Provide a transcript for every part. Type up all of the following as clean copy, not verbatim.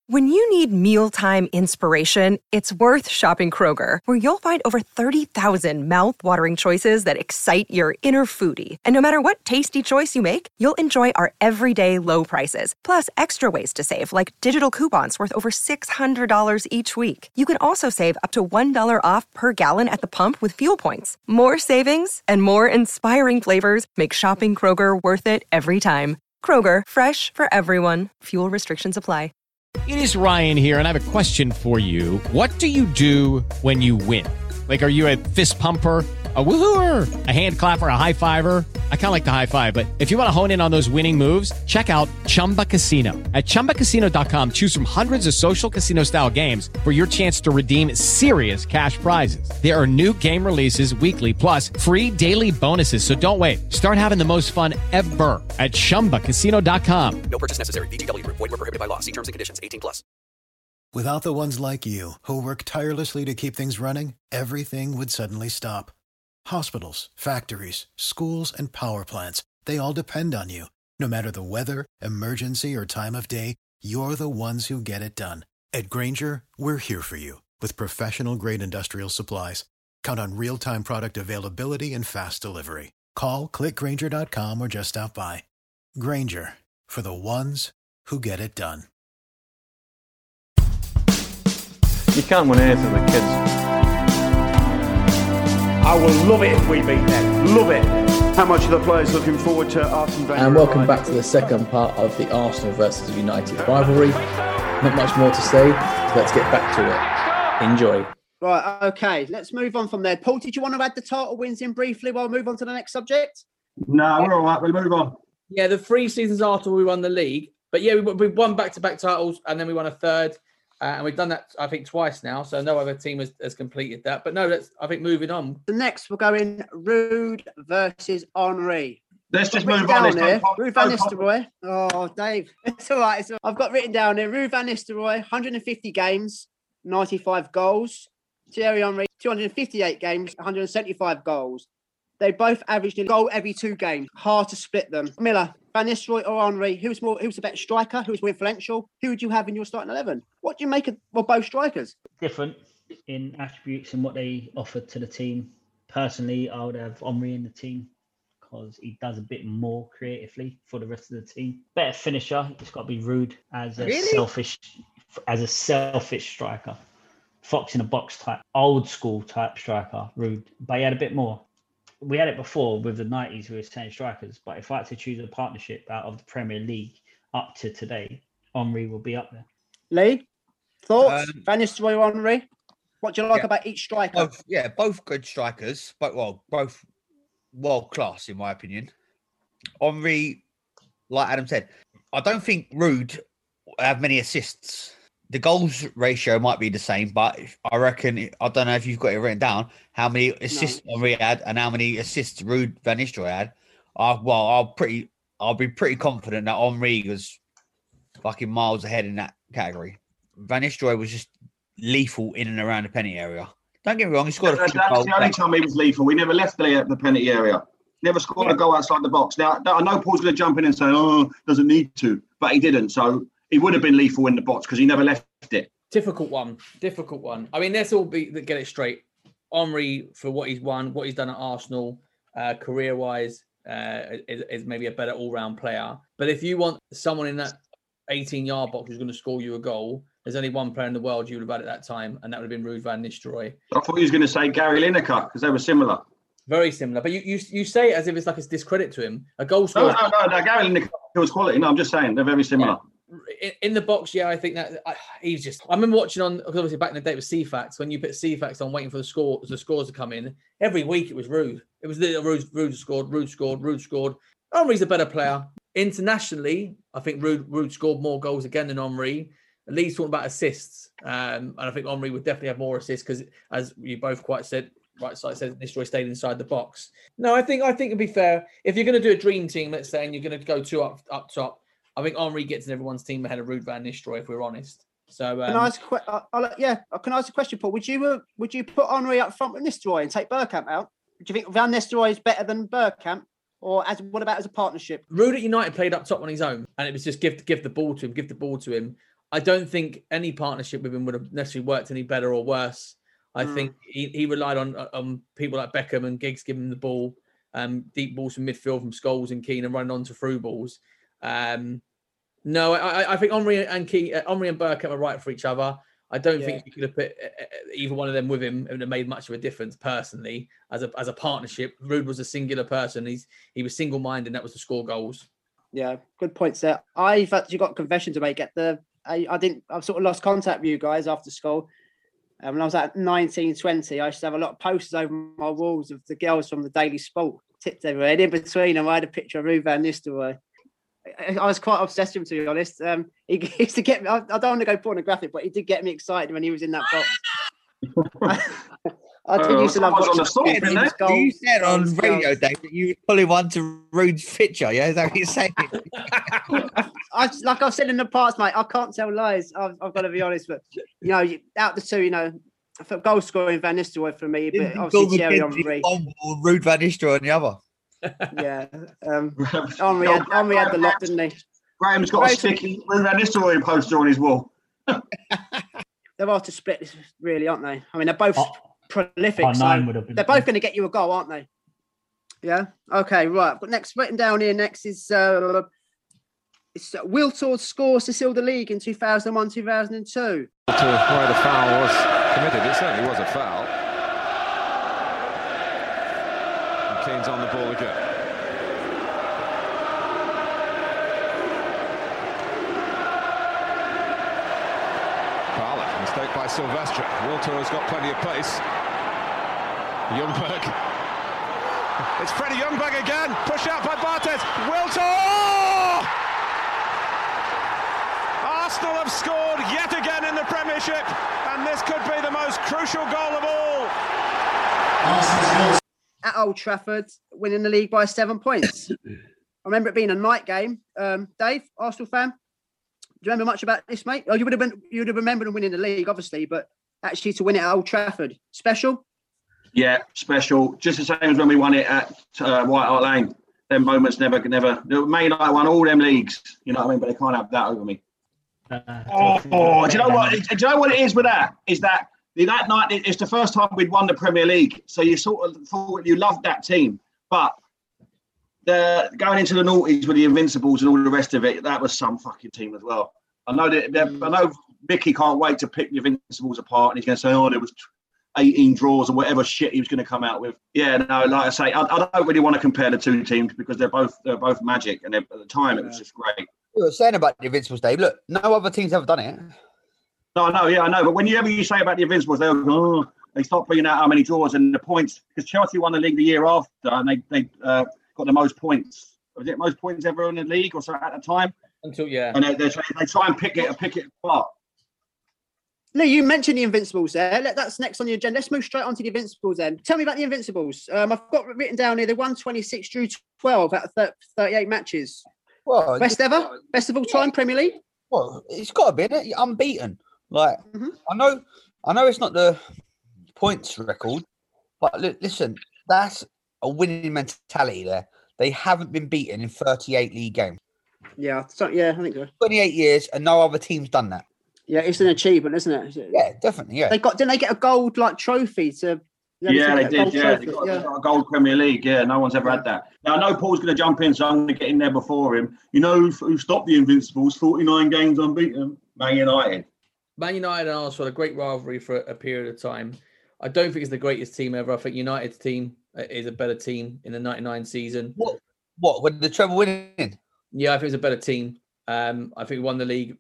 When you need mealtime inspiration, it's worth shopping Kroger, where you'll find over 30,000 mouth-watering choices that excite your inner foodie. And no matter what tasty choice you make, you'll enjoy our everyday low prices, plus extra ways to save, like digital coupons worth over $600 each week. You can also save up to $1 off per gallon at the pump with fuel points. More savings and more inspiring flavors make shopping Kroger worth it every time. Kroger, fresh for everyone. Fuel restrictions apply. It is Ryan here, and I have a question for you. What do you do when you win? Like, are you a fist pumper, a woohooer, a hand clapper, a high fiver? I kind of like the high five, but if you want to hone in on those winning moves, check out Chumba Casino. At ChumbaCasino.com, choose from hundreds of social casino-style games for your chance to redeem serious cash prizes. There are new game releases weekly, plus free daily bonuses, so don't wait. Start having the most fun ever at ChumbaCasino.com. No purchase necessary. VGW. Void where prohibited by law. See terms and conditions. 18+. Without the ones like you, who work tirelessly to keep things running, everything would suddenly stop. Hospitals, factories, schools, and power plants, they all depend on you. No matter the weather, emergency, or time of day, you're the ones who get it done. At Grainger, we're here for you with professional-grade industrial supplies. Count on real-time product availability and fast delivery. Call, click Grainger.com, or just stop by. Grainger, for the ones who get it done. You can't win anything with kids. I will love it if we beat them. Love it. How much are the players looking forward to Arsene Wenger? And welcome back to the second part of the Arsenal versus United rivalry. Not much more to say, so let's get back to it. Enjoy. Right, okay, let's move on from there. Paul, did you want to add the title wins in briefly while we move on to the next subject? No, we're all right. We'll move on. Yeah, the 3 seasons after we won the league. But yeah, we won back-to-back titles, and then we won a third. And we've done that, I think, twice now. So no other team has completed that. But no, I think moving on. The next, we're going Ruud versus Henry. Let's just move on. Ruud van Nistelrooy. Oh, Dave. It's all right. I've got written down here. Ruud van Nistelrooy, 150 games, 95 goals. Thierry Henry, 258 games, 175 goals. They both averaged a goal every 2 games. Hard to split them. Miller, Van Nistelrooy or Henry, who's the better striker? Who's more influential? Who would you have in your starting 11? What do you make of both strikers? Different in attributes and what they offer to the team. Personally, I would have Henry in the team because he does a bit more creatively for the rest of the team. Better finisher. It's got to be Ruud as a selfish striker. Fox in a box type, old school type striker, Ruud. But he had a bit more. We had it before with the 90s, we were saying strikers, but if I had to choose a partnership out of the Premier League up to today, Henry will be up there. Lee, thoughts? Van Nistelrooy or Henry? What do you like about each striker? Both good strikers, but both world class in my opinion. Henry, like Adam said, I don't think Ruud have many assists. The goals ratio might be the same, but I reckon, I don't know if you've got it written down, how many assists Henry had and how many assists Ruud van Nistelrooy had. I'll be pretty confident that Henry was fucking miles ahead in that category. Van Nistelrooy was just lethal in and around the penalty area. Don't get me wrong, he scored a few goals. That's the only time he was lethal. We never left the penalty area. Never scored a goal outside the box. Now, I know Paul's going to jump in and say, doesn't need to, but he didn't. So he would have been lethal in the box because he never left it. Difficult one. I mean, let's all get it straight. Henry, for what he's won, what he's done at Arsenal, career-wise, is maybe a better all-round player. But if you want someone in that 18-yard box who's going to score you a goal, there's only one player in the world you would have had at that time, and that would have been Ruud van Nistelrooy. I thought he was going to say Gary Lineker because they were similar. Very similar. But you say it as if it's like a discredit to him. A goal scorer. No. Gary Lineker was quality. No, I'm just saying they're very similar. Yeah. In the box, I think that he's just. I remember watching on, because obviously back in the day it was CFAX. When you put CFAX on, waiting for the scores to come in, every week it was Ruud. It was Ruud scored. Henry's a better player internationally. I think Ruud scored more goals again than Henry. Lee's talking about assists, and I think Henry would definitely have more assists because, as you both quite said, right side said Nistelrooy stayed inside the box. No, I think it'd be fair if you're going to do a dream team, let's say, and you're going to go 2 up top. I think Henry gets in everyone's team ahead of Ruud van Nistelrooy, if we're honest. So, can I ask a question, Paul? Would you put Henry up front with Nistelrooy and take Bergkamp out? Do you think Van Nistelrooy is better than Bergkamp, or what about as a partnership? Ruud at United played up top on his own, and it was just give the ball to him. I don't think any partnership with him would have necessarily worked any better or worse. I think he relied on people like Beckham and Giggs giving him the ball, deep balls from midfield from Scholes and Keane and running on to through balls. No, I think Henry and Bergkamp are right for each other. I don't think you could have put either one of them with him and it made much of a difference personally as a partnership. Ruud was a singular person. He was single-minded, and that was to score goals. Yeah, good points there. I've actually got a confession to make. I've sort of lost contact with you guys after school. When I was at 19, 20, I used to have a lot of posters over my walls of the girls from the Daily Sport tipped everywhere. And in between them, I had a picture of Ruud van Nistelrooy. I was quite obsessed with him, to be honest. He used to get me. I don't want to go pornographic, but he did get me excited when he was in that box. I did used to love watching his goals. You said on radio, Dave, that you were pulling one to Ruud's picture. Yeah, is that what you're saying? Like I've said in the past, mate, I can't tell lies. I've got to be honest, but out the two, I thought goal scoring Van Nistelrooy for me, but obviously Thierry Henry. Ruud van Nistelrooy on the other. Yeah, Henry had the lot, didn't he? Graham's got a sticky Ruud van Nistelrooy poster on his wall. They're hard to split, this really, aren't they? I mean, they're both prolific. So they're both going to get you a goal, aren't they? Yeah. Okay. Right. But next, written down here. Next is Wiltord scores to seal the league in 2001-2002. Where the foul was committed, it certainly was a foul. And Keane's on the ball again. Parlour, mistake by Silvestre. Wiltord has got plenty of pace. Ljungberg. It's Freddie Ljungberg again. Push out by Barthez. Wiltord! Arsenal have scored yet again in the Premiership, and this could be the most crucial goal of all. At Old Trafford, winning the league by 7 points. I remember it being a night game. Dave, Arsenal fan, do you remember much about this, mate? Oh, you would have remembered them winning the league, obviously, but actually to win it at Old Trafford, special. Yeah, special. Just the same as when we won it at White Hart Lane. Them moments never. Man United won all them leagues, you know what I mean? But they can't have that over me. Do you know what? Do you know what it is with that? Is that night? It's the first time we'd won the Premier League, so you sort of thought you loved that team. But going into the noughties with the Invincibles and all the rest of it, that was some fucking team as well. I know Vicky can't wait to pick the Invincibles apart, and he's going to say, "Oh, there was 18 draws or whatever shit he was going to come out with." Yeah, no, like I say, I don't really want to compare the two teams because they're both magic, and at the time it was just great. You were saying about the Invincibles, Dave. Look, no other teams ever done it. No, I know. But whenever you say about the Invincibles, they start bringing out how many draws and the points, because Chelsea won the league the year after, and they got the most points. Was it most points ever in the league or so at the time? And they try and pick it apart. Lee, you mentioned the Invincibles there. That's next on the agenda. Let's move straight on to the Invincibles then. Tell me about the Invincibles. I've got written down here, they won 26, drew 12 out of 38 matches. Well, best ever? Best of all time, Premier League? Well, it's got to be, isn't it? Unbeaten. Like, I know it's not the points record, but listen, that's a winning mentality there. They haven't been beaten in 38 league games. Yeah, I think so. 28 years and no other team's done that. Yeah, it's an achievement, isn't it? Yeah, definitely. Yeah, didn't they get a gold trophy to? Yeah, they did. Yeah, they got a gold Premier League. Yeah, no one's ever had that. Now I know Paul's going to jump in, so I'm going to get in there before him. You know who stopped the Invincibles? 49 games unbeaten. Man United. Man United and Arsenal had a great rivalry for a period of time. I don't think it's the greatest team ever. I think United's team is a better team in the 99 season. What? With the treble winning? Yeah, I think it's a better team. I think we won the league.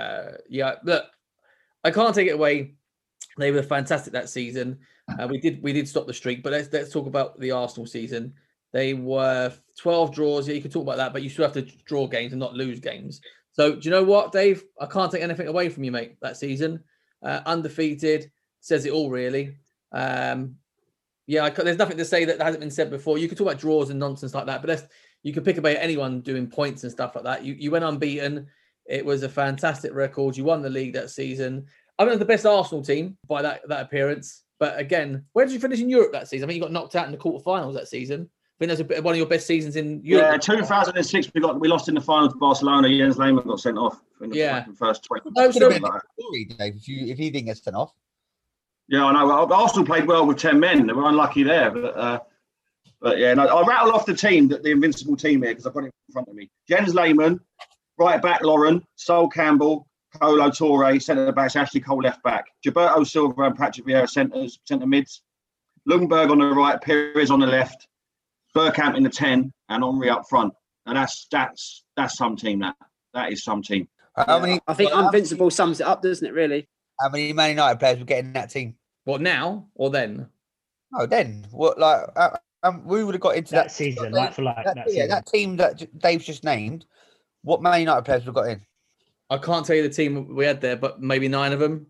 Look, I can't take it away. They were fantastic that season. We did stop the streak, but let's talk about the Arsenal season. They were 12 draws. Yeah, you could talk about that, but you still have to draw games and not lose games. So do you know what, Dave? I can't take anything away from you, mate. That season, undefeated, says it all, really. There's nothing to say that hasn't been said before. You could talk about draws and nonsense like that, but you could pick about anyone doing points and stuff like that. You went unbeaten. It was a fantastic record. You won the league that season. I mean, the best Arsenal team by that appearance. But again, where did you finish in Europe that season? I mean, you got knocked out in the quarterfinals that season. think that's one of your best seasons in Yeah, Europe. 2006 we lost in the final to Barcelona. Jens Lehmann got sent off in the first 20. That would have been a story, Dave, if he didn't get sent off. Yeah, I know. Arsenal played well with 10 men. They were unlucky there, but yeah, no, I'll rattle off the invincible team here because I've got it in front of me. Jens Lehmann, right back Lauren, Sol Campbell, Colo Torre, centre backs, Ashley Cole left back, Gilberto Silva and Patrick Vieira centre mids, Lundberg on the right, Pires on the left, Bergkamp in the 10, and Henry up front. And that's some team. That is some team. How many? I think Invincible sums it up, doesn't it? Really? How many Man United players were getting that team? What, now or then? No, then. What, like, we would have got into that season, like for like. That team that Dave's just named. What Man United players would have got in? I can't tell you the team we had there, but maybe 9 of them.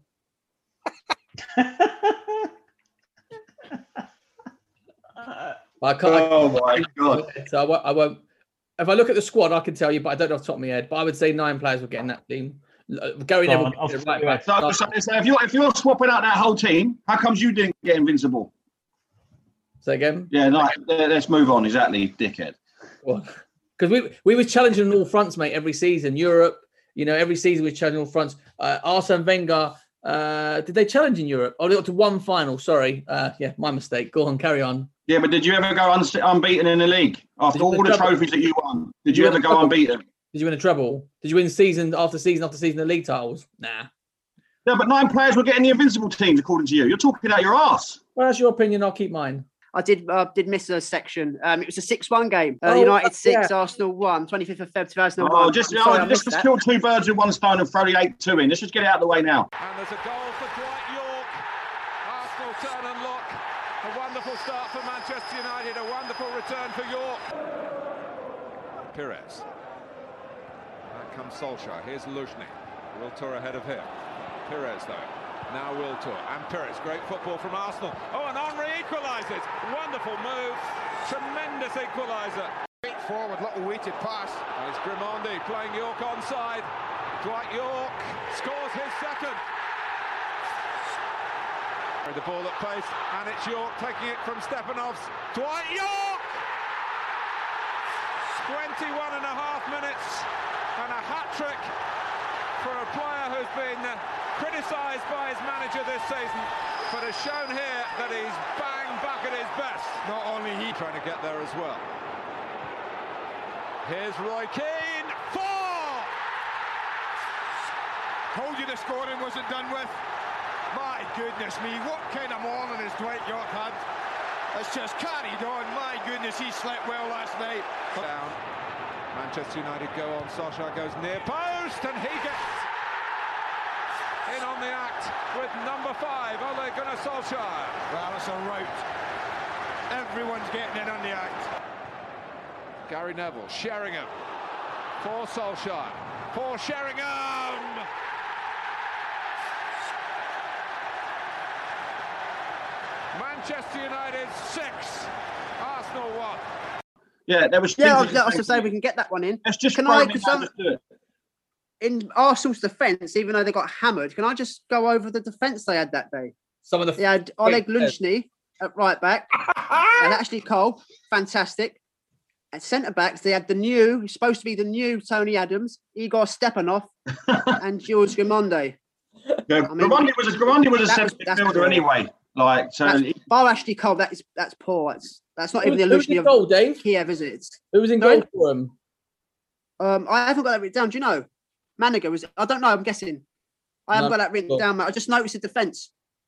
I can't. Oh my God! So I won't. If I look at the squad, I can tell you, but I don't know off the top of my head. But I would say 9 players were getting that team. Gary Neville. Right back. So if you're swapping out that whole team, how comes you didn't get invincible? Say again. Yeah, no. Let's move on. Exactly, dickhead. Because we were challenging on all fronts, mate. Every season, Europe. Every season we were challenging all fronts. Arsene Wenger. Did they challenge in Europe? Oh, they got to one final. Sorry. Yeah, my mistake. Go on, carry on. Yeah, but did you ever go unbeaten in the league after all the trophies that you won? Did you ever go unbeaten? Did you win a treble? Did you win season after season after season of league titles? Nah. Yeah, but 9 players were getting the invincible teams, according to you. You're talking out your arse. Well, that's your opinion. I'll keep mine. I did miss a section. It was a 6-1 game. United 6, Arsenal 1, 25th of Feb 2001. Oh, just kill 2 birds with 1 stone and throw the 8-2 in. Let's just get it out of the way now. And there's a goal for Dwight York. Arsenal turn and lock. A wonderful start for Manchester United. A wonderful return for York. Pires. Out comes Solskjaer. Here's Luzhny. Wiltor ahead of him. Pires though. Now Wiltor and Pires. Great football from Arsenal. Oh, and Henry equalises. Wonderful move. Tremendous equaliser. Feet forward, little weighted pass. There's Grimondi playing York onside. Dwight York scores his second. The ball at pace, and it's York taking it from Stepanovs. Dwight York! 21 and a half minutes and a hat-trick for a player who's been criticised by his manager this season, but has shown here that he's bang back at his best. Not only he trying to get there as well. Here's Roy Keane, 4! Told you the scoring wasn't done with. My goodness me, what kind of morning has Dwight York had? It's just carried on. My goodness, he slept well last night. Down. Manchester United go on. Solskjaer goes near post, and he gets in on the act with number 5, Ole Gunnar Solskjaer. Well, it's a rout. Everyone's getting in on the act. Gary Neville, Sheringham for Solskjaer, for Sheringham. Manchester United 6, Arsenal 1. Yeah, there was. Yeah, I was going to say we can get that one in. Let's just do it. In Arsenal's defence, even though they got hammered, can I just go over the defence they had that day? They had Oleg Luzhny at right back, and Ashley Cole, fantastic. At centre backs, they had supposed to be the new Tony Adams, Igor Stepanov, and George Grimondi. Yeah, Grimondi was a centre midfielder anyway. Like so, bar Ashley Cole, that's poor. That's not even the illusion of goal, Dave. Kiev, is it? Who was in goal for him? I haven't got that written down. Do you know? Maniga was. I don't know. I'm guessing. I haven't got that written down, mate. I just noticed the defence.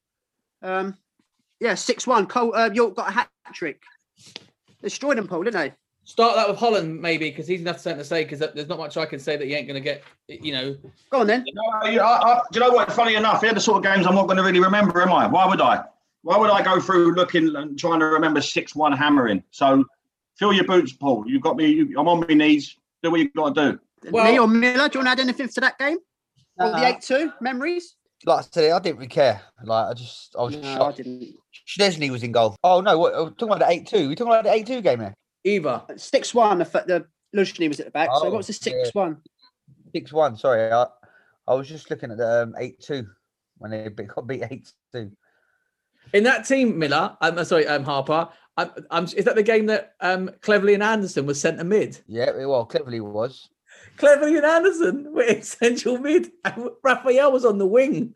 6-1. Cole York got a hat trick. Destroyed them, Paul, didn't they? Start that with Holland, maybe, because he's enough to say. Because there's not much I can say that he ain't going to get. Go on then. Do you know what? Funny enough, they're the sort of games I'm not going to really remember, am I? Why would I? Why would I go through looking and trying to remember 6-1 hammering? So, fill your boots, Paul. You've got me. I'm on my knees. Do what you've got to do. Me or Miller? Do you want to add anything to that game? Or the 8-2 memories? Like I said, I didn't really care. Like I was shocked. I didn't. Schlesny was in goal. Oh no, what? We're talking about the 8-2. We're talking about the 8-2 game here. Either 6-1. The Luzhny was at the back. So what was the 6-1? 6-1. Sorry, I was just looking at the 8-2 when they got beat 8-2. In that team, Miller, Harper, Is that the game that Cleverley and Anderson was centre mid? Yeah, well, Cleverley was. Cleverley and Anderson were in central mid. And Raphael was on the wing.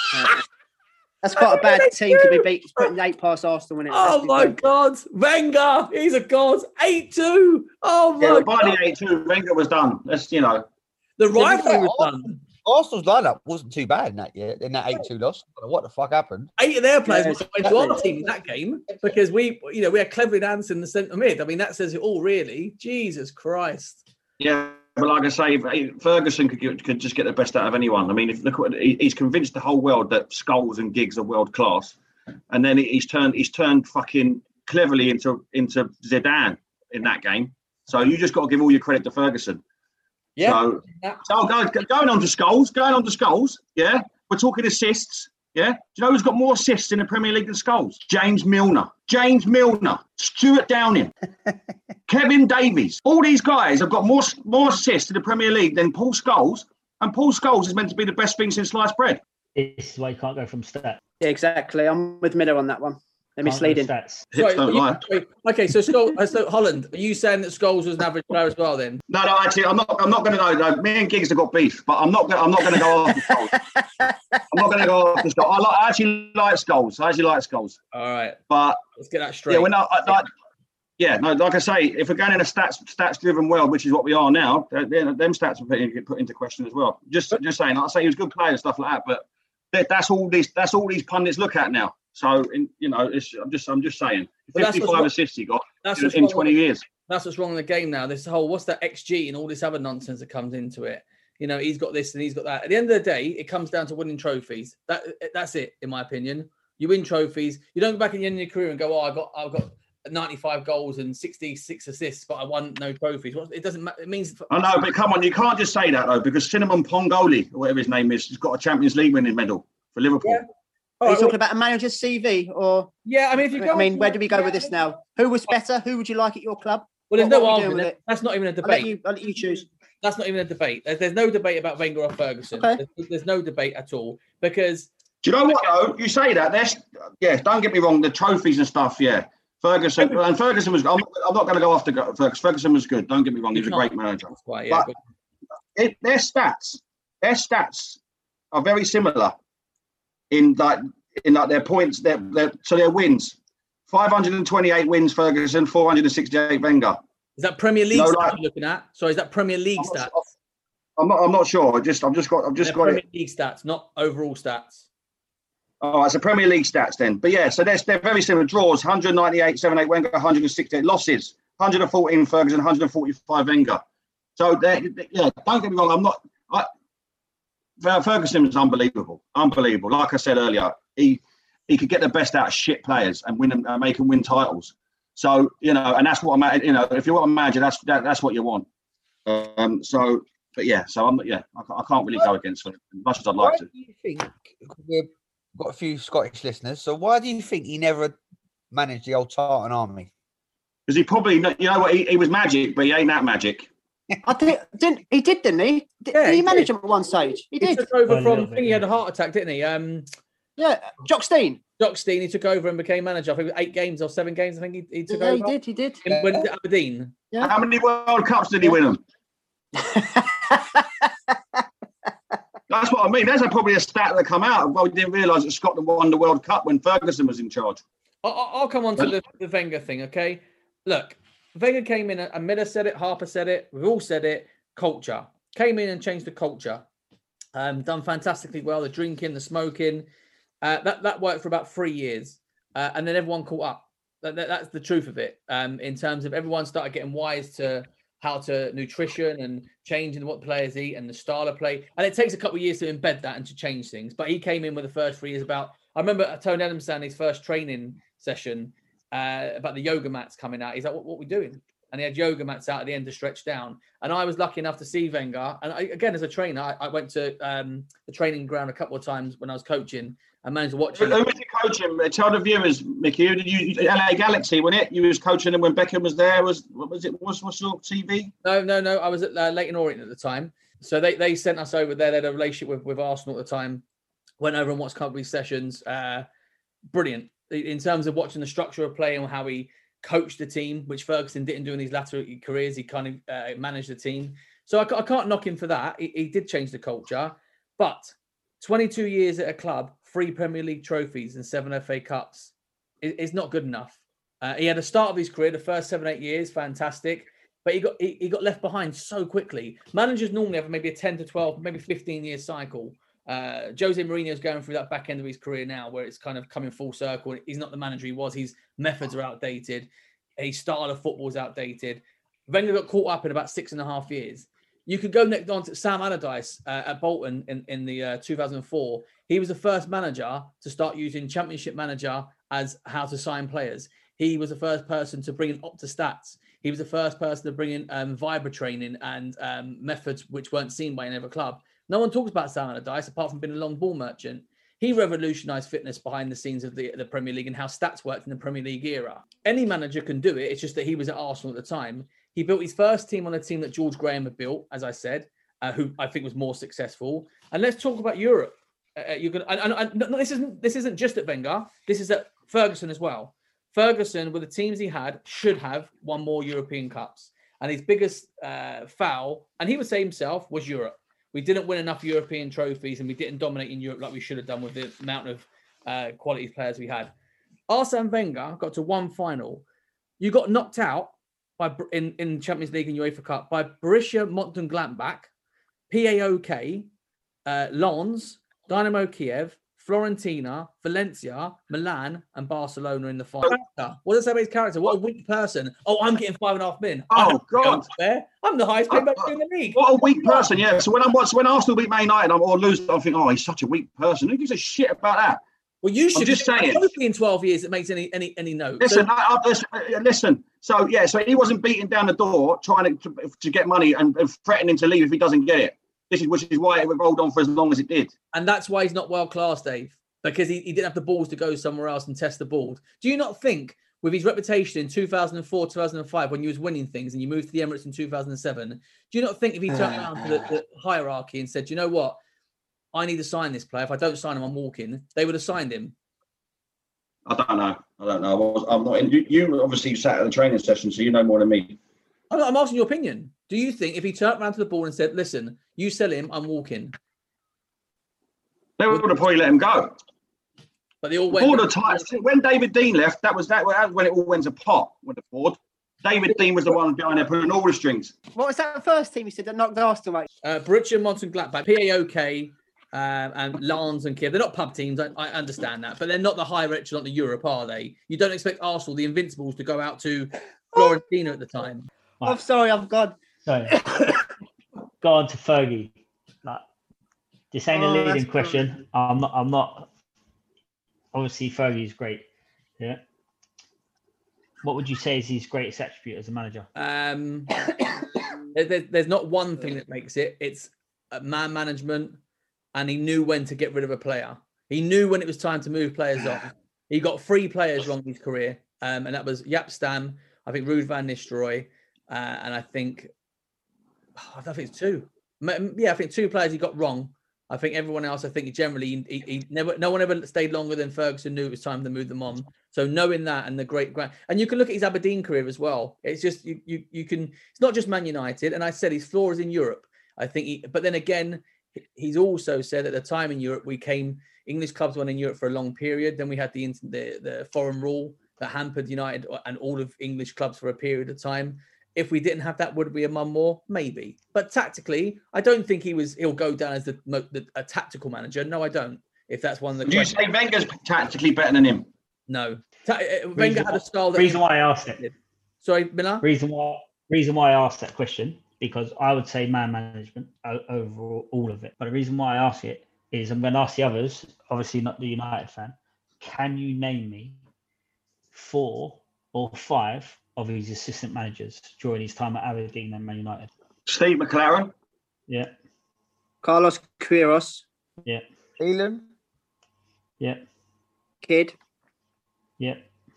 That's quite a bad team to be beat. Putting 8 past Arsenal. Oh my God, Wenger, he's a god. 8-2. Oh my by God. the 8-2, Wenger was done. That's The rivalry was done. Arsenal's lineup wasn't too bad in that 8-2 loss. I don't know what the fuck happened? 8 of their players went to our team in that game because we had Cleverley and Anderson in the centre mid. I mean, that says it all, really. Jesus Christ. Yeah, but like I say, Ferguson could just get the best out of anyone. I mean, he's convinced the whole world that Scholes and Giggs are world class, and then he's turned fucking Cleverley into Zidane in that game. So you just got to give all your credit to Ferguson. Yeah. So going on to Scholes. Yeah, we're talking assists. Yeah. Do you know who's got more assists in the Premier League than Scholes? James Milner, Stuart Downing, Kevin Davies. All these guys have got more assists in the Premier League than Paul Scholes. And Paul Scholes is meant to be the best thing since sliced bread. This is why you can't go from stats. Yeah, exactly. I'm with Miller on that one. They're misleading. Hips don't lie. Okay, so Holland, are you saying that Scholes was an average player as well? Then No, actually, I'm not going to go. No, me and Giggs have got beef, but I'm not going to go after Scholes. I'm not going to go after Scholes. I actually like Scholes. All right, but let's get that straight. Yeah, we're not. Like I say, if we're going in a stats-driven world, which is what we are now, them stats are put into question as well. Just saying. Like I say, he was a good player and stuff like that, but that's all these pundits look at now. So, I'm just saying, 55 assists he got in 20 years. That's what's wrong in the game now. This whole, what's that XG and all this other nonsense that comes into it. He's got this and he's got that. At the end of the day, it comes down to winning trophies. That's it, in my opinion. You win trophies. You don't go back in the end of your career and go, I've got 95 goals and 66 assists, but I won no trophies. It doesn't matter. It means. I know, but come on, you can't just say that though, because Cinnamon Pongoli, or whatever his name is, has got a Champions League winning medal for Liverpool. Yeah. Are you talking about a manager's CV or? Yeah, I mean, where do we go with this now? Who was better? Who would you like at your club? Well, there's no argument. That's not even a debate. I'll let you choose. That's not even a debate. There's no debate about Wenger or Ferguson. Okay. There's no debate at all because. Do you know what though? You say that. Don't get me wrong. The trophies and stuff. Yeah, Ferguson was. I'm not going to go after Ferguson. Ferguson was good. Don't get me wrong. He was a great manager. Why, but their stats are very similar. In their points, their wins, 528 wins Ferguson, 468 Wenger. Is that Premier League stats you're looking at? Sorry, is that Premier League stats? I'm not sure. I've just got Premier it. League stats, not overall stats. Oh, it's a Premier League stats then. But yeah, so they're very similar. Draws 198, 78 Wenger, 168 losses, 114 Ferguson, 145 Wenger. So don't get me wrong. Ferguson was unbelievable. Like I said earlier, he could get the best out of shit players and win them, make them win titles. So and that's what if you want a manager, that's what you want. I can't really go against it as much as I'd like to. Why do you think we've got a few Scottish listeners? So why do you think he never managed the old Tartan Army? Because he probably, he was magic, but he ain't that magic. Didn't he? Didn't he manage him at one stage? He did. Took over from. I think he had a heart attack, didn't he? Yeah, Jock Stein. He took over and became manager. I think 8 games or 7 games. I think he took over. He did. Went to Aberdeen. Yeah. How many World Cups did he win them? That's what I mean. There's probably a stat that come out. Well, we didn't realise that Scotland won the World Cup when Ferguson was in charge. I'll come on to the Wenger thing, okay? Look, Wenger came in, and Miller said it, Harper said it, we've all said it, culture. Came in and changed the culture. Done fantastically well, the drinking, the smoking. That worked for about 3 years. And then everyone caught up. That's the truth of it. In terms of everyone started getting wise to how to nutrition and changing what players eat and the style of play. And it takes a couple of years to embed that and to change things. But he came in with the first 3 years I remember Tony Adams saying his first training session about the yoga mats coming out. He's like, what are we doing? And he had yoga mats out at the end to stretch down. And I was lucky enough to see Wenger. And again, as a trainer, I went to the training ground a couple of times when I was coaching. I managed to watch him. Who was you coaching? Tell the viewers, Mickey. Who did you? LA Galaxy, wasn't it? You was coaching them when Beckham was there. What's your TV? No. I was at Leyton Orient at the time. So they sent us over there. They had a relationship with Arsenal at the time. Went over and watched company sessions. Brilliant in terms of watching the structure of play and how he coached the team, which Ferguson didn't do in his latter careers. He kind of managed the team. So I can't knock him for that. He did change the culture. But 22 years at a club, 3 Premier League trophies and 7 FA Cups is not good enough. He had a start of his career, the first 7-8 years, fantastic. But he got left behind so quickly. Managers normally have maybe a 10 to 12, maybe 15-year cycle. Jose Mourinho's going through that back end of his career now where it's kind of coming full circle. He's not the manager he was. His methods are outdated. His style of football is outdated. Wenger got caught up in about 6.5 years. You could go next on to Sam Allardyce at Bolton in the 2004. He was the first manager to start using Championship Manager as how to sign players. He was the first person to bring in OptaStats. He was the first person to bring in Vibra training and methods which weren't seen by any other club. No one talks about Sam Allardyce apart from being a long ball merchant. He revolutionised fitness behind the scenes of the Premier League and how stats worked in the Premier League era. Any manager can do it. It's just that he was at Arsenal at the time. He built his first team on a team that George Graham had built, as I said, who I think was more successful. And let's talk about Europe. This isn't just at Wenger. This is at Ferguson as well. Ferguson, with the teams he had, should have won more European Cups. And his biggest foul, and he would say himself, was Europe. We didn't win enough European trophies and we didn't dominate in Europe like we should have done with the amount of quality players we had. Arsene Wenger got to one final. You got knocked out in Champions League and UEFA Cup by Borussia Mönchengladbach, PAOK, Lens, Dynamo Kiev, Fiorentina, Valencia, Milan, and Barcelona in the final. What does that say about his character? What a weak person. Oh, I'm getting 5.5 million. Oh, God. I'm the highest paid player in the league. What a weak person, yeah. So when Arsenal beat Man United or lose, I think, oh, he's such a weak person. Who gives a shit about that? Well, you should. I'm just saying. Hopefully in 12 years it makes any note. Listen, listen. So he wasn't beating down the door trying to get money and threatening to leave if he doesn't get it. Which is why it rolled on for as long as it did. And that's why he's not world class, Dave, because he didn't have the balls to go somewhere else and test the board. Do you not think, with his reputation in 2004, 2005, when he was winning things and you moved to the Emirates in 2007, do you not think if he turned around to the hierarchy and said, you know what, I need to sign this player. If I don't sign him, I'm walking, they would have signed him? I don't know. I'm not in. You obviously sat at the training session, so you know more than me. I'm asking your opinion. Do you think if he turned around to the board and said, listen, you sell him, I'm walking? They would have probably let him go. But they all went. All the time. When David Dean left, that was when it all went to pot with the board. David Dean was the one behind there pulling all the strings. What was that first team you said that knocked Arsenal out? Borussia Mönchengladbach, PAOK, and Lens and Kiev. They're not pub teams, I understand that, but they're not the higher echelon of Europe, are they? You don't expect Arsenal, the Invincibles, to go out to Fiorentina at the time. I'm sorry, I've gone. Sorry. Go on to Fergie. This ain't a leading question. I'm not. Obviously, Fergie's great. Yeah. What would you say is his greatest attribute as a manager? There's not one thing that makes it. It's man management, and he knew when to get rid of a player. He knew when it was time to move players on. He got 3 players wrong in his career, and that was Jaap Stam, I think Ruud van Nistelrooy, and I think it's 2. Yeah, I think 2 players he got wrong. I think everyone else, I think he never, no one ever stayed longer than Ferguson knew it was time to move them on. So knowing that and the great, and you can look at his Aberdeen career as well. It's just, you can, it's not just Man United. And I said his floor is in Europe. I think but then again, he's also said at the time in Europe, English clubs went in Europe for a long period. Then we had the foreign rule that hampered United and all of English clubs for a period of time. If we didn't have that, would we have won more? Maybe. But tactically, I don't think he'll go down as a tactical manager. No, I don't. If that's one of the Would you say Wenger's tactically better than him? No. Wenger had a style that... Reason why I asked it. Sorry, Miller? Reason why I asked that question, because I would say man management over all of it. But the reason why I ask it is I'm going to ask the others, obviously not the United fan, can you name me 4 or 5 of his assistant managers during his time at Aberdeen and Man United? Steve McLaren. Yeah. Carlos Queiroz. Yeah. Elam. Yeah. Kidd. Yeah.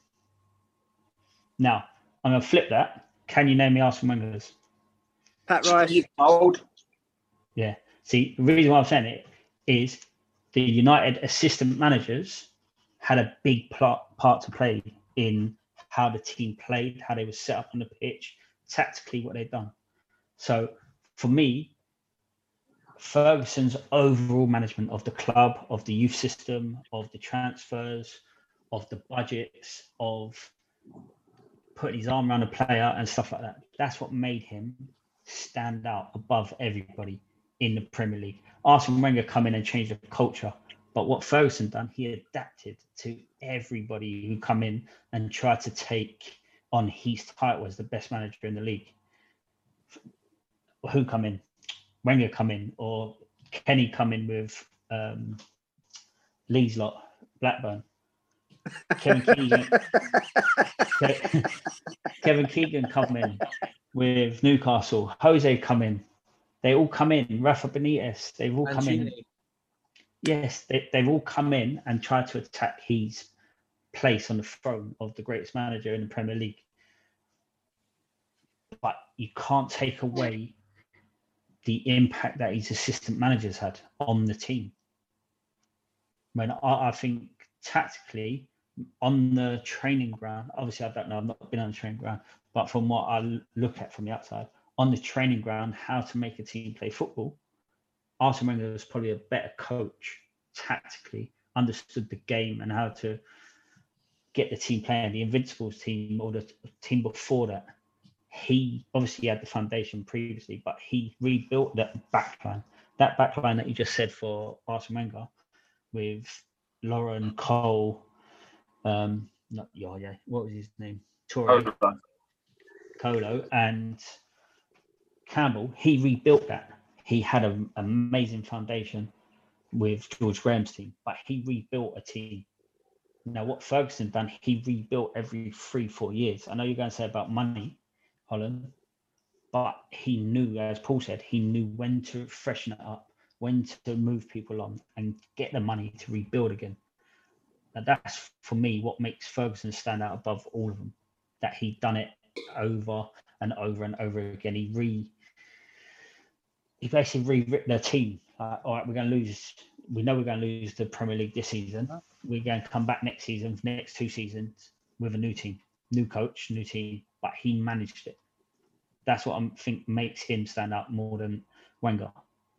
Now, I'm going to flip that. Can you name me Arsene Wenger's? Pat Rice. Old. Yeah. See, the reason why I'm saying it is the United assistant managers had a big part to play in how the team played, how they were set up on the pitch, tactically what they'd done. So for me, Ferguson's overall management of the club, of the youth system, of the transfers, of the budgets, of putting his arm around a player and stuff like that, that's what made him stand out above everybody in the Premier League. Arsene Wenger come in and changed the culture. But what Ferguson done, he adapted to everybody who come in and tried to take on his title as the best manager in the league. Who come in? Wenger come in, or Kenny come in with Lee's lot, Blackburn. Kevin Keegan come in with Newcastle. Jose come in. They all come in. Rafa Benitez, they've all come in. Yes, they've all come in and tried to attack his place on the throne of the greatest manager in the Premier League. But you can't take away the impact that his assistant managers had on the team. I think tactically, on the training ground, obviously I don't know, I've not been on the training ground, but from what I look at from the outside, on the training ground, how to make a team play football, Arsene Wenger was probably a better coach tactically, understood the game and how to get the team playing. The Invincibles team, or the team before that, he obviously had the foundation previously, but he rebuilt that backline. That backline that you just said for Arsene Wenger with Lauren, Cole, not Yaya, what was his name? Torre, Colo, and Campbell. He rebuilt that. He had an amazing foundation with George Graham's team, but he rebuilt a team. Now, what Ferguson done, he rebuilt every 3-4 years. I know you're going to say about money, Holland, but he knew, as Paul said, he knew when to freshen it up, when to move people on and get the money to rebuild again. Now, that's, for me, what makes Ferguson stand out above all of them, that he'd done it over and over and over again. He basically rewritten the team. All right, we're going to lose. We know we're going to lose the Premier League this season. We're going to come back next season, next 2 seasons, with a new team, new coach, new team. But he managed it. That's what I think makes him stand out more than Wenger.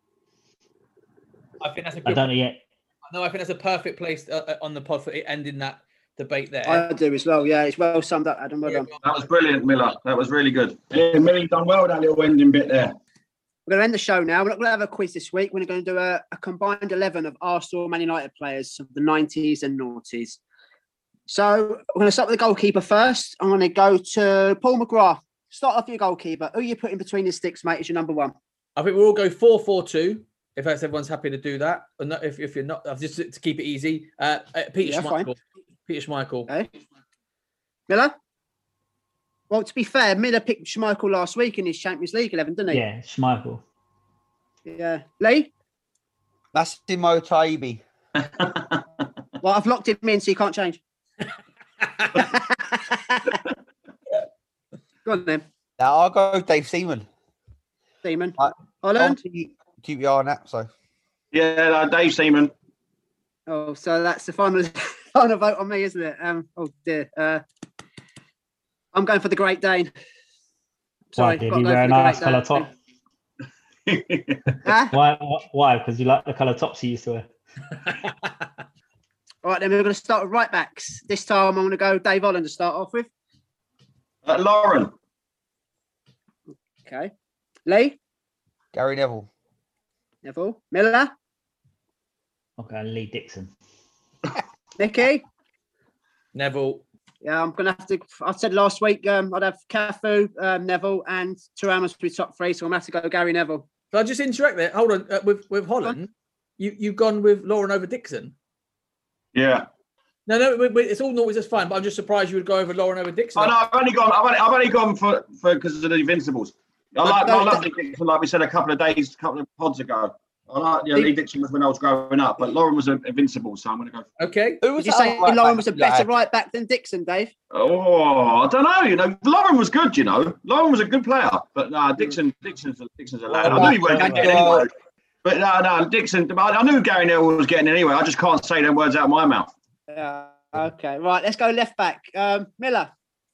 I think that's a good. I don't know yet. No, I think that's a perfect place on the pod for ending that debate there. I do as well. Yeah, it's well summed up, Adam. Well done. That was brilliant, Miller. That was really good. Yeah, Millie done well, that little ending bit there. We're going to end the show now. We're not going to have a quiz this week. We're going to do a combined 11 of Arsenal, Man United players of the 90s and noughties. So we're going to start with the goalkeeper first. I'm going to go to Paul McGrath. Start off your goalkeeper. Who are you putting between the sticks, mate, is your number one? I think we'll all go 4-4-2. If everyone's happy to do that. And if you're not, just to keep it easy. Peter Schmeichel. Fine. Peter Schmeichel. Okay. Miller? Well, to be fair, Miller picked Schmeichel last week in his Champions League 11, didn't he? Yeah, Schmeichel. Yeah. Lee? Massimo Taibi. Well, I've locked him in, so you can't change. Go on, then. Now I'll go Dave Seaman. Seaman. Holland? Keep your eye on that, so. Yeah, Dave Seaman. Oh, so that's the final vote on me, isn't it? Oh, dear. I'm going for the Great Dane. Sorry, did he wear a nice colour top? Why? Because you like the colour tops he used to wear. All right, then we're going to start with right backs. This time I'm going to go Dave Holland to start off with. Lauren. Okay. Lee? Gary Neville. Neville. Miller? Okay, Lee Dixon. Nicky? Neville. Yeah, I'm going to have to... I said last week I'd have Cafu, Neville and Thuram as my top 3, so I'm going to have to go Gary Neville. Can I just interact there? Hold on. With Holland, you've gone with Lauren over Dixon? Yeah. No, it's all naughties. That's fine. But I'm just surprised you would go over Lauren over Dixon. Oh no, I've only gone for because of the Invincibles. I love Dixon, like we said a couple of pods ago. I like Lee Dixon was when I was growing up, but Lauren was Invincible, so I'm going to go. Okay. Did you say Lauren was a better right back than Dixon, Dave? Oh, I don't know. Lauren was good. Lauren was a good player, but Dixon's a lad. I knew he wasn't getting anyway. But no, Dixon. I knew Gary Neville was getting anyway. I just can't say them words out of my mouth. Yeah. Okay. Right. Let's go left back. Miller.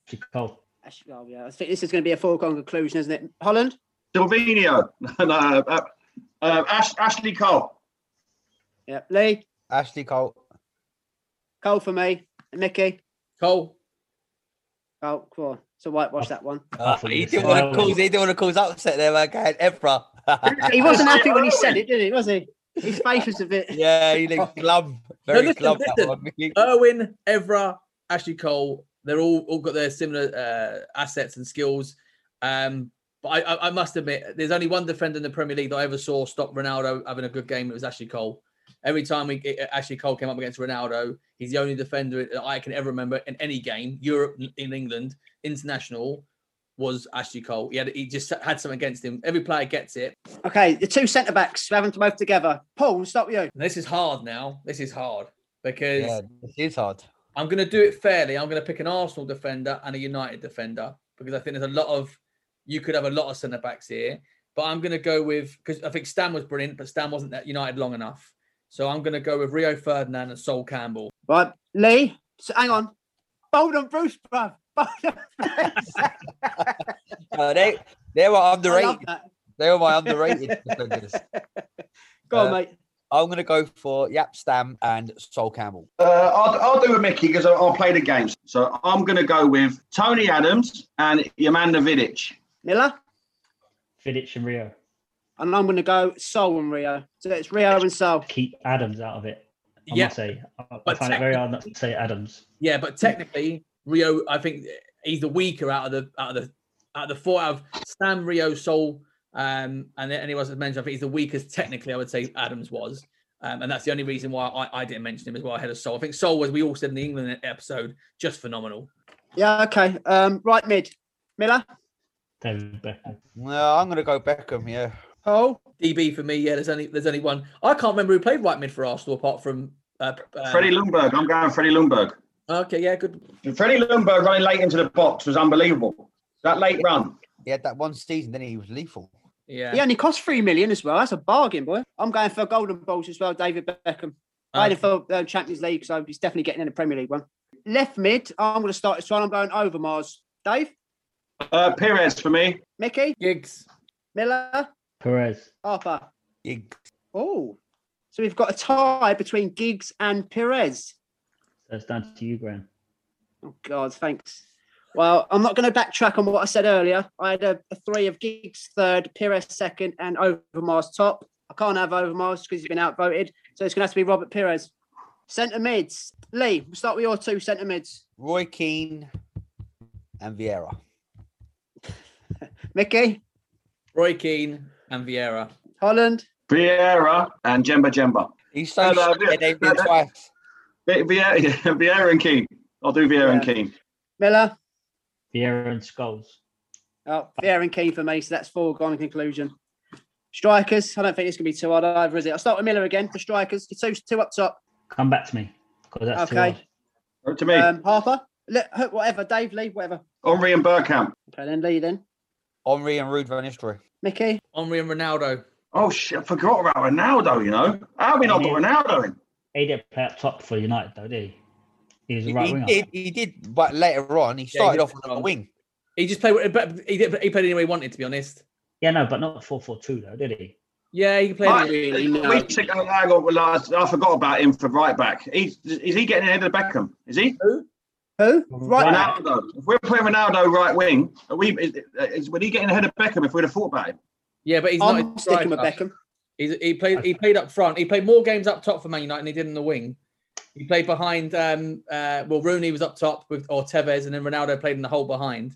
Ashley Cole. Oh, yeah. I think this is going to be a foregone conclusion, isn't it? Holland? Silvino. No, Ashley Cole. Yeah. Lee? Ashley Cole. Cole for me. And Mickey? Cole. Oh, come on. So whitewash that one. He didn't want to cause upset there, man. Going Evra. He wasn't happy when he said it, did he? Was he? His face was a bit. Yeah, he looked glum. Very glum. That one, Mickey. Erwin, Evra, Ashley Cole. They're all got their similar assets and skills. But I must admit, there's only one defender in the Premier League that I ever saw stop Ronaldo having a good game. It was Ashley Cole. Every time Ashley Cole came up against Ronaldo, he's the only defender that I can ever remember in any game, Europe, in England, international, was Ashley Cole. He just had something against him. Every player gets it. Okay, the two centre-backs, we're having to both together. Paul, we'll start with you. This is hard now. This is hard because this is hard. I'm going to do it fairly. I'm going to pick an Arsenal defender and a United defender because I think you could have a lot of centre-backs here. But I'm going to go with, because I think Stan was brilliant, but Stan wasn't at United long enough. So I'm going to go with Rio Ferdinand and Sol Campbell. Right, Lee. So hang on. Bolden Bruce, bruv. They were underrated. They were my underrated defenders. Go on, mate. I'm going to go for Yap Stam and Sol Campbell. I'll do with Mickey because I'll play the games. So I'm going to go with Tony Adams and Jemanja Vidic. Miller? Vidic and Rio. And I'm going to go Sol and Rio. So it's Rio and Sol. Keep Adams out of it. I Yeah. must say. I find it very hard not to say Adams. Yeah, but technically, Rio, I think he's the weaker out of the four, out of Stan, Rio, Sol, and anyone else mentioned. I think he's the weakest technically. I would say Adams was, and that's the only reason why I didn't mention him as well ahead of Sol. I think Sol was, we all said in the England episode, just phenomenal. Yeah. Okay. Right mid, Miller. David Beckham. No, I'm going to go Beckham. Yeah. Oh, DB for me. Yeah, there's only one. I can't remember who played right mid for Arsenal apart from Freddie Ljungberg. I'm going Freddie Ljungberg. Okay, yeah, good. Freddie Ljungberg running late into the box was unbelievable. That late run. He had that one season, then he was lethal. Yeah. He only cost $3 million as well. That's a bargain, boy. I'm going for golden balls as well, David Beckham. Playing for Champions League, so he's definitely getting in the Premier League one. Left mid, I'm going to start this one. I'm going Overmars. Dave? Perez for me. Mickey? Giggs. Miller? Perez. Harper? Giggs. Oh. So we've got a tie between Giggs and Perez. So it's down to you, Graham. Oh, God, thanks. Well, I'm not going to backtrack on what I said earlier. I had a three of Giggs third, Perez second, and Overmars top. I can't have Overmars because he's been outvoted. So it's going to have to be Robert Perez. Centre mids. Lee, we'll start with your two centre mids. Roy Keane and Vieira. Mickey? Roy Keane and Vieira. Holland? Vieira and Jemba. He's so shit, they've been twice. Vieira and Keane. I'll do Vieira and Keane. Miller? Vieira and Scholes. Oh, Vieira and Keane for me, so that's foregone conclusion. Strikers, I don't think it's going to be too hard either, is it? I'll start with Miller again for strikers. Two up top. Come back to me, because that's okay. too hard. To me. Harper? Whatever. Dave, Lee, whatever. Henry and Bergkamp. Okay, then Lee then. Henry and Ruud van Nistelrooy. Mickey? Henry and Ronaldo. Oh, shit, I forgot about Ronaldo, you know. How have we not got Ronaldo in? He didn't play up top for United, though, did he? He was a right winger. He did, but later on, he started off on the wing. He just played, but he played any way he wanted, to be honest. Yeah, no, but not 4-4-2, though, did he? Yeah, he played really. No. I forgot about him for right back. Is he getting ahead of Beckham? Is he? Who? Right back. Ronaldo. If we're playing Ronaldo right wing, would he getting ahead of Beckham if we'd have thought about him? Yeah, but he's I'm not sticking with Beckham. He played up front. He played more games up top for Man United than he did in the wing. He played behind. Rooney was up top or Tevez, and then Ronaldo played in the hole behind.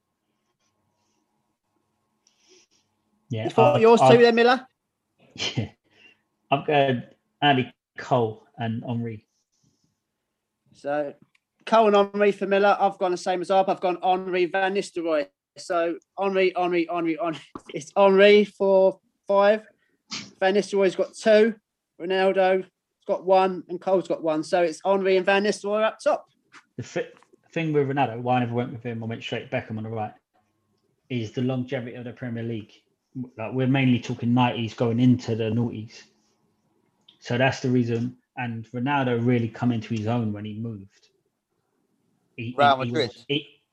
Yeah. Yours too, then Miller. Yeah, I've got Andy Cole and Henry. So Cole and Henry for Miller. I've gone the same as I've gone Henry Van Nistelrooy. So Henry. It's Henry for 5. Van Nistelrooy's got 2. Ronaldo's got 1, and Cole's got 1. So it's Henry and Van Nistelrooy up top. The thing with Ronaldo, why I never went with him, I went straight Beckham on the right, is the longevity of the Premier League. Like, we're mainly talking 90s going into the noughties. So that's the reason. And Ronaldo really come into his own when he moved. Real Madrid.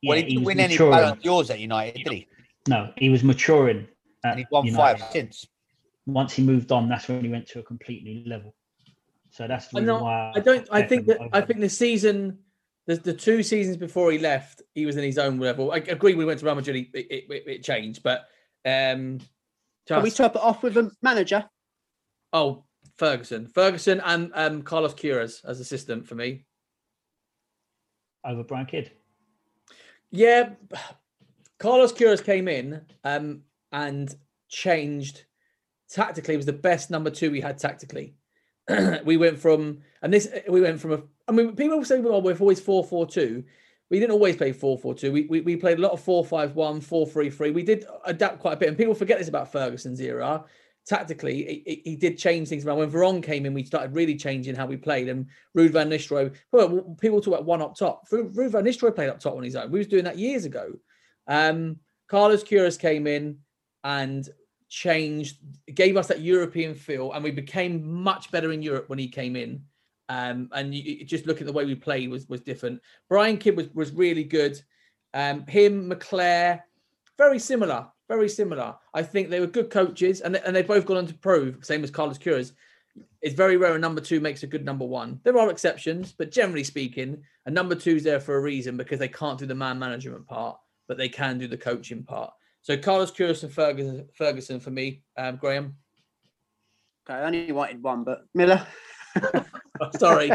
Well, he he didn't was win any maturing. Ballon d'Ors at United, did he? No, he was maturing. And he's won United. 5 since. Once he moved on, that's when he went to a complete new level. So that's the reason why. I think the season, the 2 seasons before he left, he was in his own level. I agree. We went to Real Madrid, it changed, but Can we top it off with a manager? Oh, Ferguson and Carlos Queiroz as assistant for me. Over Brian Kidd. Yeah, Carlos Queiroz came in and changed tactically. It was the best number 2 we had tactically. we went from I mean, people say, well, we've always 4-4-2. We didn't always play 4-4-2. We played a lot of 4-5-1, 4-3-3. We did adapt quite a bit, and people forget this about Ferguson's era. Tactically, he did change things around. When Veron came in, we started really changing how we played. And Ruud van Nistelrooy, well, people talk about one up top. Ruud van Nistelrooy played up top on his own. We was doing that years ago. Carlos Queiroz came in and changed, gave us that European feel, and we became much better in Europe when he came in. And just look at the way we played was different. Brian Kidd was really good. Him, McClare, very similar. I think they were good coaches, and they've both gone on to prove, same as Carlos Queiroz, it's very rare a number 2 makes a good number 1. There are exceptions, but generally speaking, a number 2's there for a reason, because they can't do the man management part, but they can do the coaching part. So Carlos Queiroz and Ferguson for me, Graham. Okay, I only wanted one, but Miller. Sorry.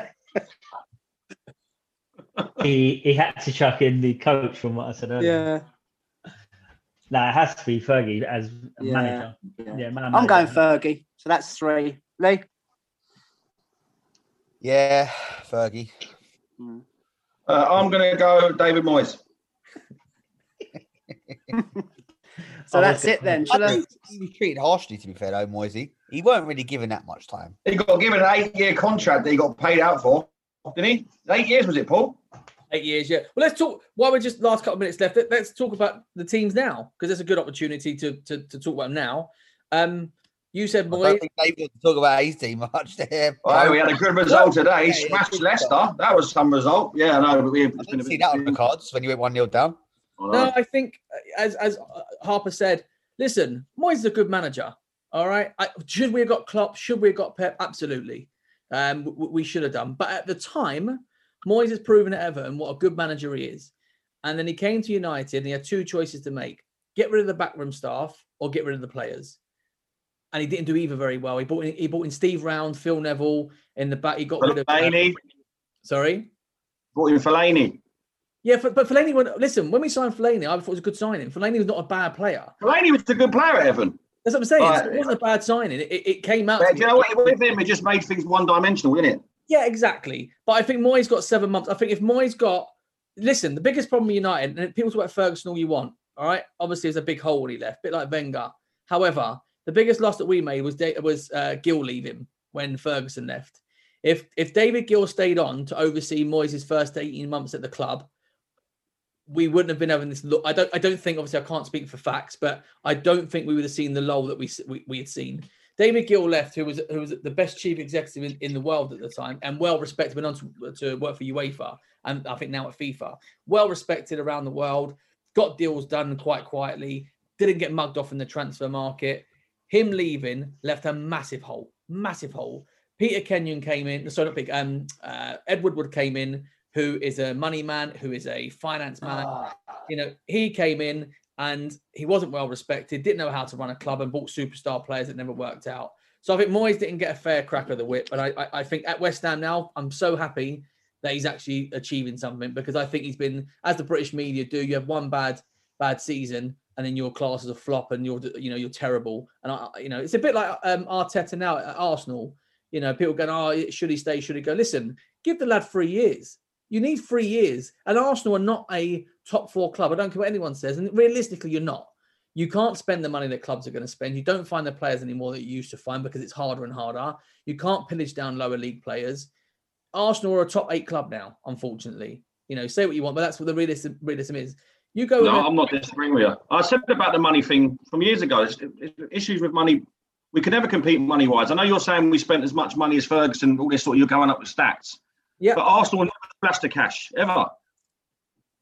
He had to chuck in the coach from what I said earlier. Yeah. No, it has to be Fergie as a manager. Yeah, I'm going Fergie. So that's 3. Lee? Yeah, Fergie. I'm going to go David Moyes. So that's it then. He was treated harshly, to be fair, though, Moisey. He weren't really given that much time. He got given an 8-year contract that he got paid out for, didn't he? 8 years, was it, Paul? 8 years, yeah. Well, let's talk. While we're just last couple of minutes left, let's talk about the teams now, because it's a good opportunity to talk about them now. You said, Moyes. I don't think David wants to talk about his team much there. Oh, we had a good result today. He smashed Leicester. That was some result. Yeah, I know. But we didn't see that on the cards when you went 1-0 down. No, I think, as Harper said, listen, Moyes is a good manager. All right. Should we have got Klopp? Should we have got Pep? Absolutely. We should have done. But at the time, Moyes has proven at Everton what a good manager he is. And then he came to United and he had 2 choices to make. Get rid of the backroom staff or get rid of the players. And he didn't do either very well. He brought in Steve Round, Phil Neville in the back. He got rid of Fellaini. Sorry? Brought in Fellaini. Yeah, but Fellaini, when we signed Fellaini, I thought it was a good signing. Fellaini was not a bad player. Fellaini was a good player at Everton. That's what I'm saying. It wasn't a bad signing. It came out. But do you know what? With him, it just made things one-dimensional, didn't it? Yeah, exactly. But I think Moyes got 7 months. I think if Moyes got... Listen, the biggest problem with United, and people talk about Ferguson all you want, all right? Obviously, there's a big hole when he left, a bit like Wenger. However, the biggest loss that we made was Gill leaving when Ferguson left. If David Gill stayed on to oversee Moyes' first 18 months at the club, we wouldn't have been having this look. I don't think, obviously, I can't speak for facts, but I don't think we would have seen the lull that we had seen. David Gill left, who was the best chief executive in the world at the time, and well respected, went on to work for UEFA, and I think now at FIFA. Well respected around the world, got deals done quite quietly, didn't get mugged off in the transfer market. Him leaving left a massive hole. Peter Kenyon came in. Sorry, not Peter. Ed Woodward came in, who is a money man, who is a finance man. He came in and he wasn't well respected, didn't know how to run a club, and bought superstar players that never worked out. So I think Moyes didn't get a fair crack of the whip. And I think at West Ham now, I'm so happy that he's actually achieving something, because I think he's been, as the British media do, you have one bad season and then your class is a flop and you're terrible. And it's a bit like Arteta now at Arsenal. People going, should he stay? Should he go? Listen, give the lad 3 years. You need 3 years. And Arsenal are not a top 4 club. I don't care what anyone says. And realistically, you're not. You can't spend the money that clubs are going to spend. You don't find the players anymore that you used to find, because it's harder and harder. You can't pillage down lower league players. Arsenal are a top 8 club now, unfortunately. Say what you want, but that's what the realism is. You go. No, I'm not disagreeing with you. I said about the money thing from years ago. It's issues with money. We can never compete money-wise. I know you're saying we spent as much money as Ferguson, all this sort of, you're going up with stats. Yeah. But Arsenal never splashed the cash, ever.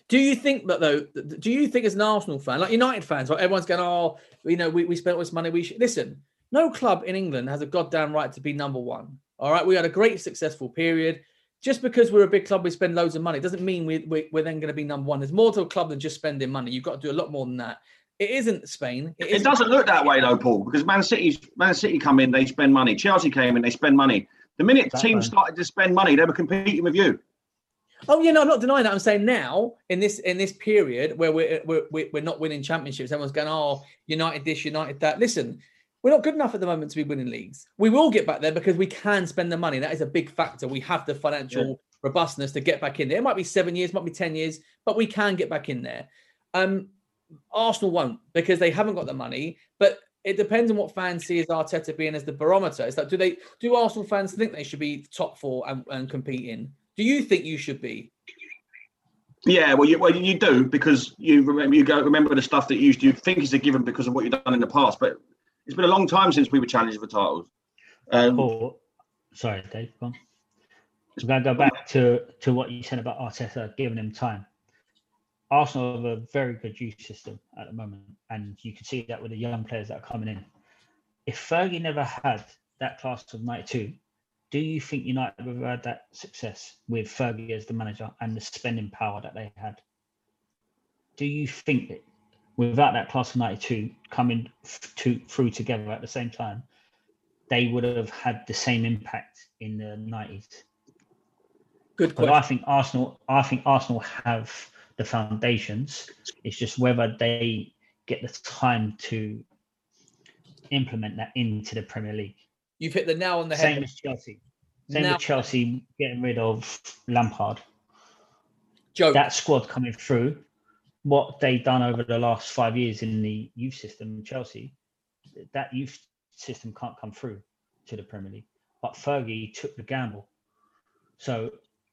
Do you think that though? Do you think as an Arsenal fan, like United fans, right? Everyone's going, "Oh, we spent all this money. We should listen." No club in England has a goddamn right to be number one. All right, we had a great successful period. Just because we're a big club, we spend loads of money doesn't mean we're then going to be number one. There's more to a club than just spending money. You've got to do a lot more than that. It isn't Spain. It doesn't look that way though, Paul, because Man City come in, they spend money. Chelsea came in, they spend money. The minute teams started to spend money, they were competing with you. Oh yeah, no, I'm not denying that. I'm saying now in this period where we're not winning championships, everyone's going, "Oh, United this, United that." Listen, we're not good enough at the moment to be winning leagues. We will get back there because we can spend the money. That is a big factor. We have the financial robustness to get back in there. It might be 7 years, might be 10 years, but we can get back in there. Arsenal won't because they haven't got the money. But it depends on what fans see as Arteta being as the barometer. It's like, do Arsenal fans think they should be top four and competing? Do you think you should be? Yeah, well, you do because you remember the stuff that you think is a given because of what you've done in the past. But it's been a long time since we were challenging for titles. Sorry, Dave. Go on. So I'm going to go back to what you said about Arteta giving him time. Arsenal have a very good youth system at the moment, and you can see that with the young players that are coming in. If Fergie never had that class of 92, do you think United would have had that success with Fergie as the manager and the spending power that they had? Do you think that without that class of 92 coming through together at the same time, they would have had the same impact in the 90s? Good question. But I think Arsenal have the foundations. It's just whether they get the time to implement that into the Premier League. You've hit the nail on the head. Same as Chelsea. With Chelsea getting rid of Lampard. Joe. That squad coming through, what they've done over the last 5 years in the youth system in Chelsea, that youth system can't come through to the Premier League. But Fergie took the gamble. So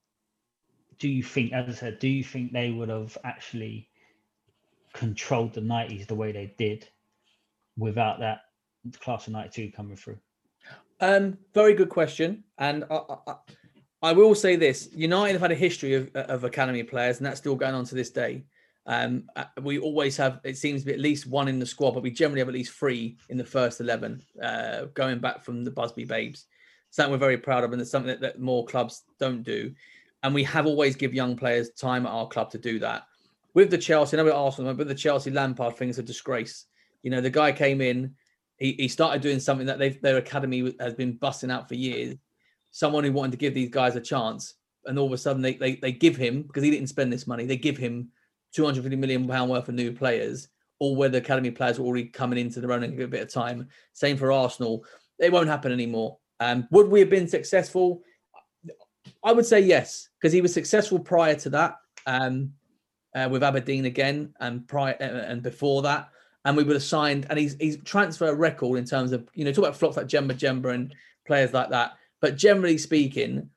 do you think, as I said, they would have actually controlled the 90s the way they did without that class of 92 coming through? Very good question. And I will say this. United have had a history of academy players, and that's still going on to this day. We always have, it seems to be at least one in the squad, but we generally have at least 3 in the first 11, going back from the Busby Babes. Something we're very proud of, and it's something that more clubs don't do. And we have always give young players time at our club to do that. With the Chelsea, I know with Arsenal, but the Chelsea Lampard thing is a disgrace. You know, the guy came in, he started doing something that their academy has been busting out for years. Someone who wanted to give these guys a chance, and all of a sudden they give him, because he didn't spend this money, they give him £250 million worth of new players, all where the academy players were already coming into their own and give a bit of time. Same for Arsenal. It won't happen anymore. Would we have been successful? I would say yes, because he was successful prior to that, with Aberdeen again, and before that, and we would have signed. And he's transfer record in terms of, talk about flops like Jemba and players like that. But generally speaking,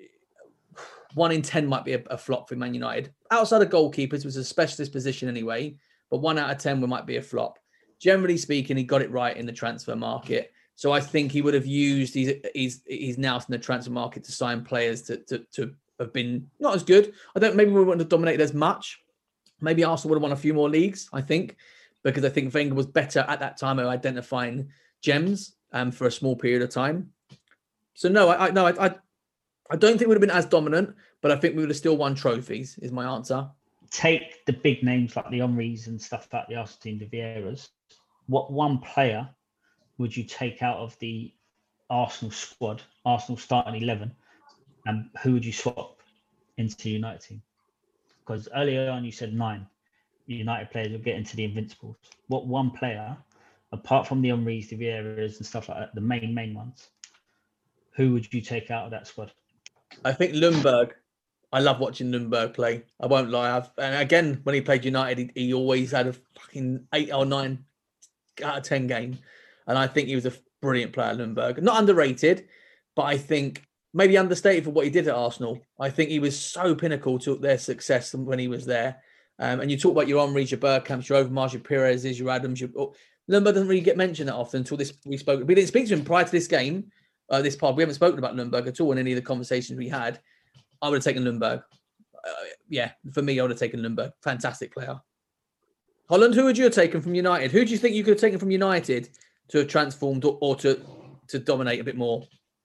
1 in 10 might be a flop for Man United. Outside of goalkeepers, was a specialist position anyway, but 1 out of 10 might be a flop. Generally speaking, he got it right in the transfer market. So I think he would have used he's now in the transfer market to sign players to have been not as good. Maybe we wouldn't have dominated as much. Maybe Arsenal would have won a few more leagues, I think, because I think Wenger was better at that time of identifying gems for a small period of time. So no, I don't think we would have been as dominant, but I think we would have still won trophies, is my answer. Take the big names like the Henrys and stuff like the Arsene de Vieiras. What one player would you take out of the Arsenal squad, Arsenal starting 11, and who would you swap into the United team? Because earlier on you said 9 United players would get into the Invincibles. What one player, apart from the Henrys, the Vieiras and stuff like that, the main ones, who would you take out of that squad? I think Ljungberg. I love watching Ljungberg play. I won't lie. And again, when he played United, he always had a fucking 8 or 9 out of 10 game. And I think he was a brilliant player, Ljungberg. Not underrated, but I think maybe understated for what he did at Arsenal. I think he was so pinnacle to their success when he was there. And you talk about your Henrys, your Bergkamps, your Overmars, your Perez's, your Adams. Ljungberg doesn't really get mentioned that often until we spoke. We didn't speak to him prior to this game, this pod. We haven't spoken about Ljungberg at all in any of the conversations we had. I would have taken Ljungberg. yeah, for me, I would have taken Ljungberg. Fantastic player. Holland, who would you have taken from United? Who do you think you could have taken from United to have transformed or to dominate a bit more?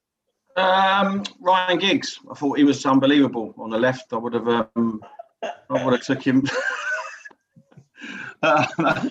Ryan Giggs. I thought he was unbelievable on the left. I would have took him. I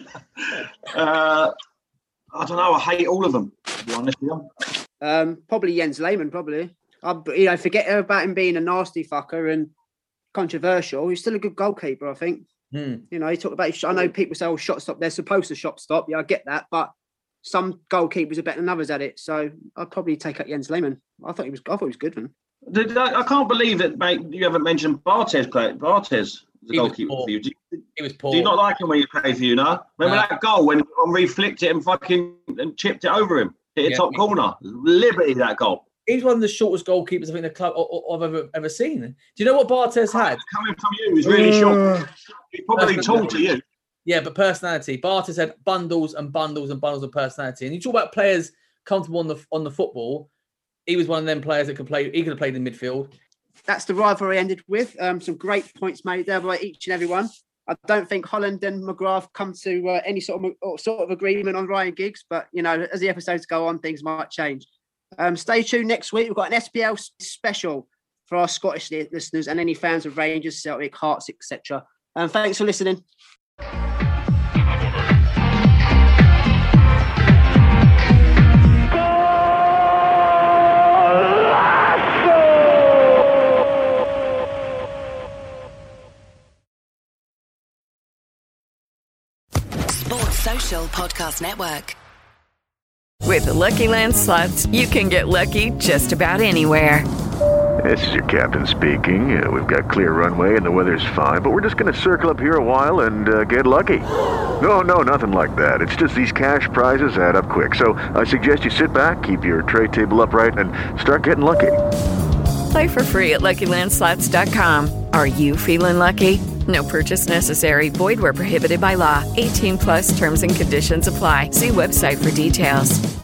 don't know. I hate all of them, to be honest with you. Probably Jens Lehmann. Probably. Forget about him being a nasty fucker and controversial. He's still a good goalkeeper, I think. You know, he talked about. I know people say, "Oh, shot stop." They're supposed to shot stop. Yeah, I get that, but some goalkeepers are better than others at it. So I'd probably take up Jens Lehmann. I thought he was good, man. I can't believe that, mate. You haven't mentioned Barthez. Barthez, the goalkeeper for you. He was poor. Do you not like him when you play for you, no? Remember that goal when Henry flicked it and chipped it over him, hit a top corner, liberty that goal. He's one of the shortest goalkeepers I think the club I've ever seen. Do you know what Barthez had? Coming from you, he's really short. He's probably tall to you. Yeah, but personality. Barthez had bundles and bundles and bundles of personality. And you talk about players comfortable on the football. He was one of them players that could play. He could have played in midfield. That's the rivalry ended with. Some great points made there by each and every one. I don't think Holland and McGrath come to any sort of agreement on Ryan Giggs, but you know, as the episodes go on, things might change. Stay tuned next week. We've got an SPL special for our Scottish listeners and any fans of Rangers, Celtic, Hearts, etc. Thanks for listening. Sports Social Podcast Network. With the Lucky Land Slots, you can get lucky just about anywhere. This is your captain speaking. We've got clear runway and the weather's fine, but we're just going to circle up here a while and get lucky. No, nothing like that. It's just these cash prizes add up quick. So I suggest you sit back, keep your tray table upright, and start getting lucky. Play for free at LuckyLandSlots.com. Are you feeling lucky? No purchase necessary. Void where prohibited by law. 18+ terms and conditions apply. See website for details.